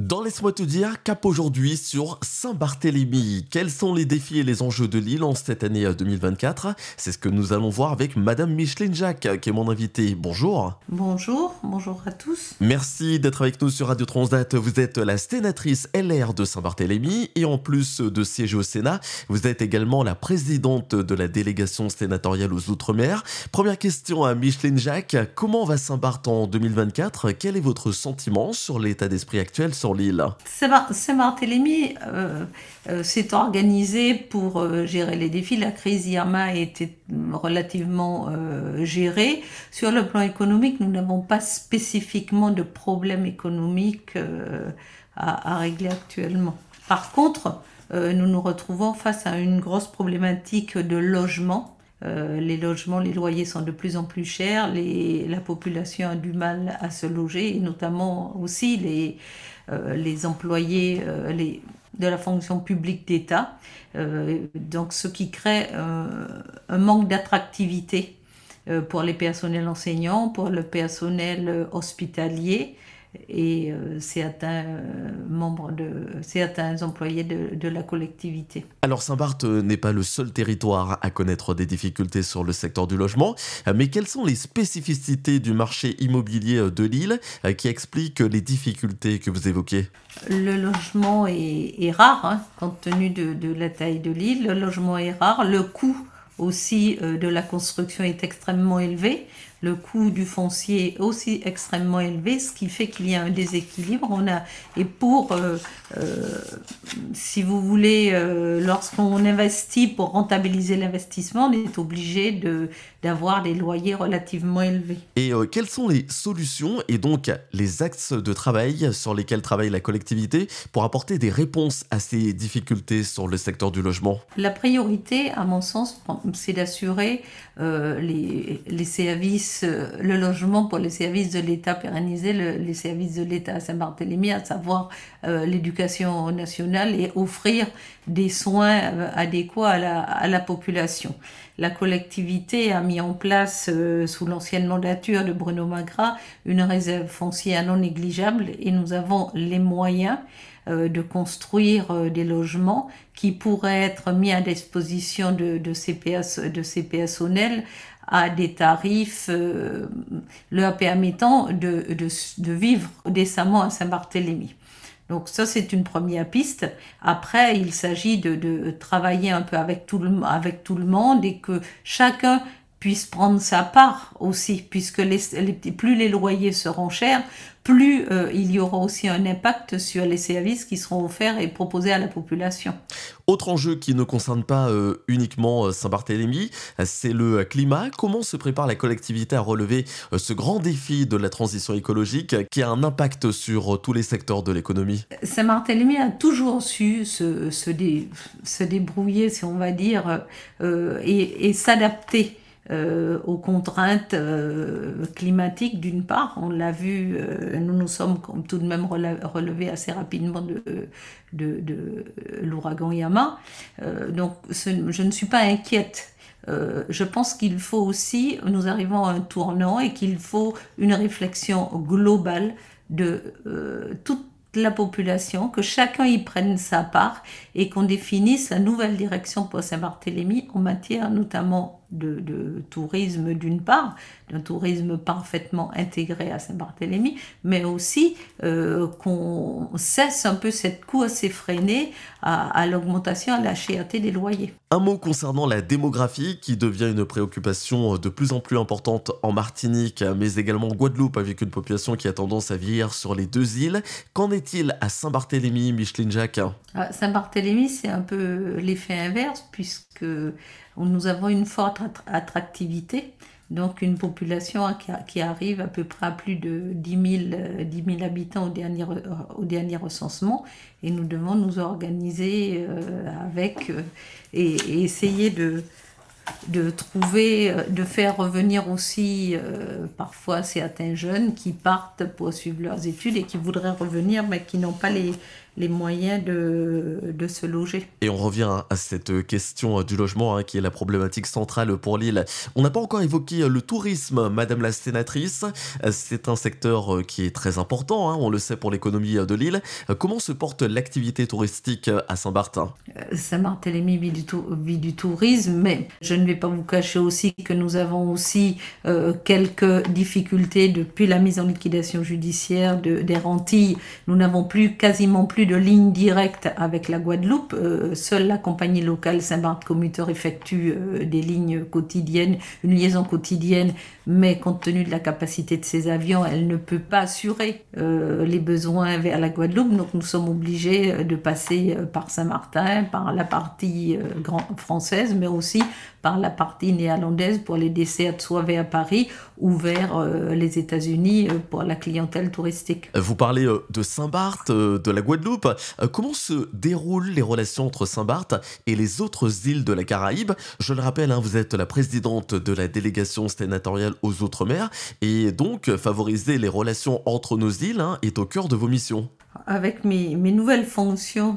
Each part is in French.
Dans Laisse-moi te dire, cap aujourd'hui sur Saint-Barthélemy. Quels sont les défis et les enjeux de Lille en cette année 2024? C'est ce que nous allons voir avec Madame Micheline Jacques, qui est mon invitée. Bonjour. Bonjour à tous. Merci d'être avec nous sur Radio Transdat. Vous êtes la sénatrice LR de Saint-Barthélemy et en plus de siéger au Sénat, vous êtes également la présidente de la délégation sénatoriale aux Outre-mer. Première question à Micheline Jacques. Comment va Saint-Barth en 2024? Quel est votre sentiment sur l'état d'esprit actuel sur l'île? Saint-Barthélemy s'est organisé pour gérer les défis. La crise Irma a été relativement gérée. Sur le plan économique, nous n'avons pas spécifiquement de problèmes économiques à régler actuellement. Par contre, nous nous retrouvons face à une grosse problématique de logement. Les logements, les loyers sont de plus en plus chers, la population a du mal à se loger, et notamment aussi les employés de la fonction publique d'État, donc ce qui crée un manque d'attractivité pour les personnels enseignants, pour le personnel hospitalier et certains employés de la collectivité. Alors Saint-Barth n'est pas le seul territoire à connaître des difficultés sur le secteur du logement, mais quelles sont les spécificités du marché immobilier de Lille qui expliquent les difficultés que vous évoquez? Le logement est rare, compte tenu de la taille de l'île. Le logement est rare, le coût aussi de la construction est extrêmement élevé. Le coût du foncier est aussi extrêmement élevé, ce qui fait qu'il y a un déséquilibre. Si vous voulez, lorsqu'on investit pour rentabiliser l'investissement, on est obligé d'avoir des loyers relativement élevés. Et quelles sont les solutions et donc les axes de travail sur lesquels travaille la collectivité pour apporter des réponses à ces difficultés sur le secteur du logement? La priorité, à mon sens, c'est d'assurer les services, le logement pour les services de l'État, pérenniser les services de l'État à Saint-Barthélemy, à savoir l'éducation nationale, et offrir des soins adéquats à la population. La collectivité a mis en place, sous l'ancienne mandature de Bruno Magras, une réserve foncière non négligeable, et nous avons les moyens de construire des logements qui pourraient être mis à disposition de ces personnels à des tarifs leur permettant de vivre décemment à Saint-Barthélemy. Donc ça, c'est une première piste. Après, il s'agit de travailler un peu avec tout le monde, et que chacun puisse prendre sa part aussi, puisque plus les loyers seront chers, plus il y aura aussi un impact sur les services qui seront offerts et proposés à la population. Autre enjeu qui ne concerne pas uniquement Saint-Barthélemy, c'est le climat. Comment se prépare la collectivité à relever ce grand défi de la transition écologique qui a un impact sur tous les secteurs de l'économie? Saint-Barthélemy a toujours su se débrouiller, si on va dire, et s'adapter aux contraintes climatiques d'une part. On l'a vu, nous nous sommes tout de même relevés assez rapidement de l'ouragan Irma. Donc je ne suis pas inquiète. Je pense qu'il faut aussi, nous arrivons à un tournant, et qu'il faut une réflexion globale de toute la population, que chacun y prenne sa part, et qu'on définisse la nouvelle direction pour Saint-Barthélemy en matière notamment de tourisme d'une part, d'un tourisme parfaitement intégré à Saint-Barthélemy, mais aussi qu'on cesse un peu cette course effrénée à l'augmentation, à la cherté des loyers. Un mot concernant la démographie qui devient une préoccupation de plus en plus importante en Martinique, mais également en Guadeloupe, avec une population qui a tendance à vieillir sur les deux îles. Qu'en est-il à Saint-Barthélemy, Micheline Jacques? À Saint-Barthélemy, c'est un peu l'effet inverse, puisque nous avons une forte attractivité, donc une population qui arrive à peu près à plus de 10 000 habitants au dernier recensement, et nous devons nous organiser et essayer de trouver, de faire revenir aussi parfois certains jeunes qui partent pour suivre leurs études et qui voudraient revenir, mais qui n'ont pas les moyens de se loger. Et on revient à cette question du logement, qui est la problématique centrale pour l'île. On n'a pas encore évoqué le tourisme, Madame la sénatrice. C'est un secteur qui est très important, on le sait, pour l'économie de l'île. Comment se porte l'activité touristique à Saint-Barthélemy? Saint-Barthélemy vit du tourisme, mais je ne vais pas vous cacher aussi que nous avons aussi quelques difficultés depuis la mise en liquidation judiciaire des Antilles. Nous n'avons quasiment plus de ligne directe avec la Guadeloupe. Seule la compagnie locale Saint-Barth Commuter effectue des lignes quotidiennes, une liaison quotidienne, mais compte tenu de la capacité de ses avions, elle ne peut pas assurer les besoins vers la Guadeloupe. Donc nous sommes obligés de passer par Saint-Martin, par la partie française, mais aussi par la partie néerlandaise pour les dessertes soit vers Paris ou vers les États-Unis pour la clientèle touristique. Vous parlez de Saint-Barth, de la Guadeloupe. Comment se déroulent les relations entre Saint-Barth et les autres îles de la Caraïbe? Je le rappelle, vous êtes la présidente de la délégation sénatoriale aux Outre-mer et donc favoriser les relations entre nos îles est au cœur de vos missions. Avec mes nouvelles fonctions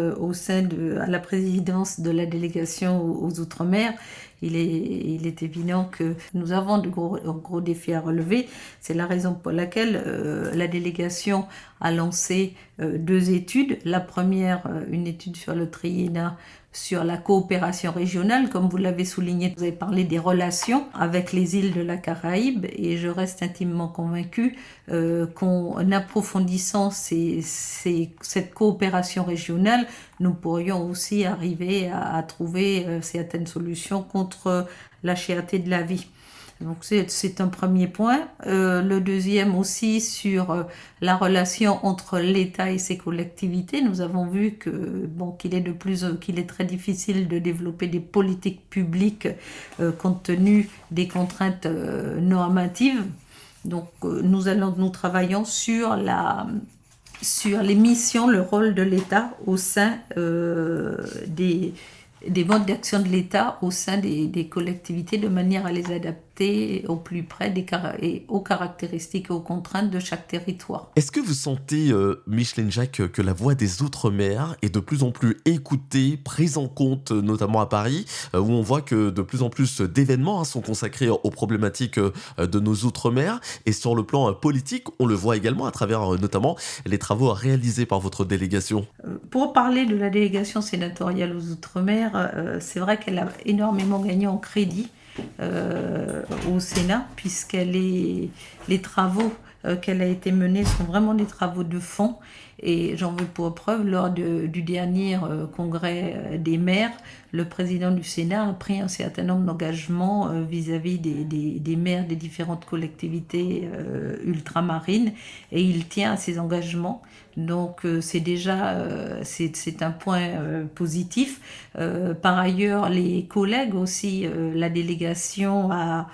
à la présidence de la délégation aux Outre-mer, il est évident que nous avons de gros défis à relever. C'est la raison pour laquelle la délégation a lancé 2 études. La première, une étude sur le triennat, sur la coopération régionale. Comme vous l'avez souligné, vous avez parlé des relations avec les îles de la Caraïbe et je reste intimement convaincue qu'en approfondissant cette coopération régionale, nous pourrions aussi arriver à trouver certaines solutions contre la cherté de la vie. Donc c'est un premier point. Le deuxième aussi sur la relation entre l'État et ses collectivités. Nous avons vu qu'il est très difficile de développer des politiques publiques compte tenu des contraintes normatives. Donc nous travaillons sur les missions, le rôle de l'État au sein des modes d'action de l'État au sein des collectivités de manière à les adapter au plus près aux caractéristiques et aux contraintes de chaque territoire. Est-ce que vous sentez, Micheline Jacques, que la voix des Outre-mer est de plus en plus écoutée, prise en compte, notamment à Paris, où on voit que de plus en plus d'événements sont consacrés aux problématiques de nos Outre-mer, et sur le plan politique, on le voit également à travers notamment les travaux réalisés par votre délégation? Pour parler de la délégation sénatoriale aux Outre-mer, c'est vrai qu'elle a énormément gagné en crédit au Sénat, puisque les travaux qu'elle a été menés sont vraiment des travaux de fond. Et j'en veux pour preuve, lors du dernier congrès des maires, le président du Sénat a pris un certain nombre d'engagements vis-à-vis des maires des différentes collectivités ultramarines, et il tient à ces engagements. Donc c'est déjà c'est un point positif. Par ailleurs, les collègues aussi, la délégation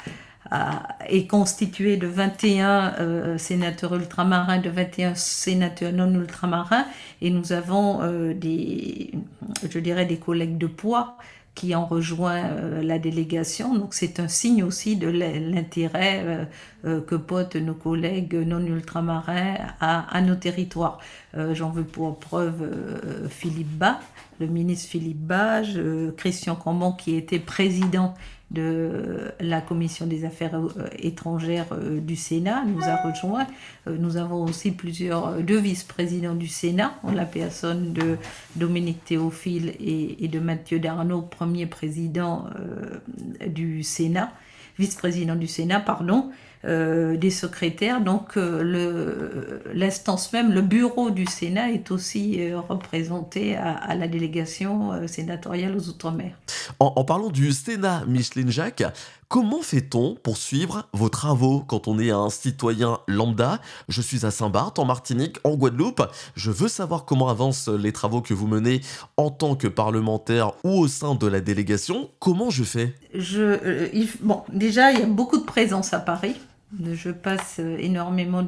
est constituée de 21 sénateurs ultramarins, de 21 sénateurs non ultramarins, et nous avons des collègues de poids qui ont rejoint la délégation. Donc c'est un signe aussi de l'intérêt que portent nos collègues non ultramarins à nos territoires. J'en veux pour preuve Philippe Bas, le ministre Philippe Bas, Christian Cambon qui était président de la commission des affaires étrangères du Sénat nous a rejoints. Nous avons aussi 2 vice-présidents du Sénat, en la personne de Dominique Théophile et de Mathieu Darnaud, premier président du Sénat, vice-président du Sénat, pardon. Des secrétaires, donc l'instance même, le bureau du Sénat est aussi représenté à la délégation sénatoriale aux Outre-mer. En parlant du Sénat, Micheline Jacques, comment fait-on pour suivre vos travaux quand on est un citoyen lambda? Je suis à Saint-Barth, en Martinique, en Guadeloupe. Je veux savoir comment avancent les travaux que vous menez en tant que parlementaire ou au sein de la délégation. Comment je fais? Déjà, il y a beaucoup de présence à Paris. Je passe énormément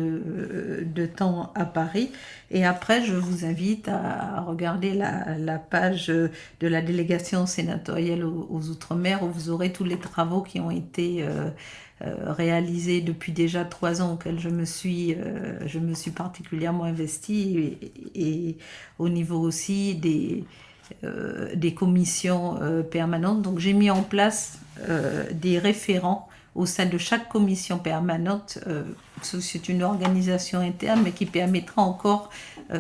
de temps à Paris. Et après, je vous invite à regarder la page de la délégation sénatoriale aux Outre-mer, où vous aurez tous les travaux qui ont été réalisés depuis déjà 3 ans, auxquels je me suis particulièrement investie, et au niveau aussi des commissions permanentes. Donc j'ai mis en place des référents au sein de chaque commission permanente. C'est une organisation interne, mais qui permettra encore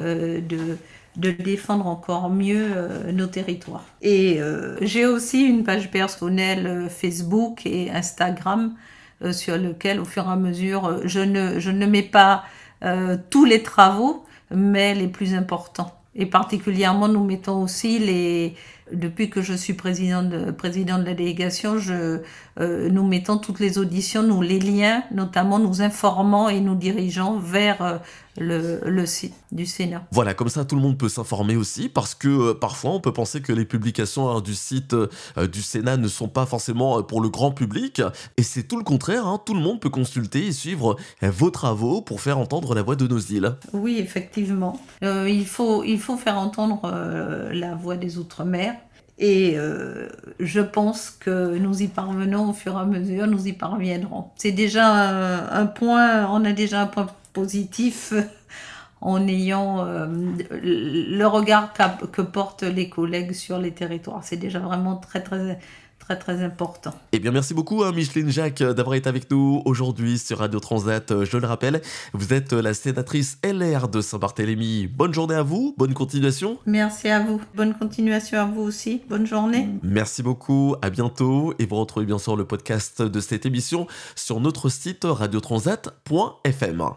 de défendre encore mieux nos territoires. Et j'ai aussi une page personnelle Facebook et Instagram sur lequel, au fur et à mesure, je ne mets pas tous les travaux, mais les plus importants. Et particulièrement, nous mettons aussi depuis que je suis président de la délégation, nous mettons toutes les auditions, nous les liens, notamment nous informant et nous dirigeons vers le site du Sénat. Voilà, comme ça tout le monde peut s'informer aussi, parce que parfois on peut penser que les publications du site du Sénat ne sont pas forcément pour le grand public, et c'est tout le contraire, hein, tout le monde peut consulter et suivre vos travaux pour faire entendre la voix de nos îles. Oui, effectivement. Il faut faire entendre la voix des Outre-mer. Et je pense que nous y parvenons au fur et à mesure, nous y parviendrons. C'est déjà un point, on a déjà un point positif en ayant le regard que portent les collègues sur les territoires. C'est déjà vraiment très, très, très, très important. Eh bien, merci beaucoup, Micheline Jacques, d'avoir été avec nous aujourd'hui sur Radio Transat. Je le rappelle, vous êtes la sénatrice LR de Saint-Barthélemy. Bonne journée à vous, bonne continuation. Merci à vous. Bonne continuation à vous aussi. Bonne journée. Merci beaucoup, à bientôt. Et vous retrouvez bien sûr le podcast de cette émission sur notre site radiotransat.fm.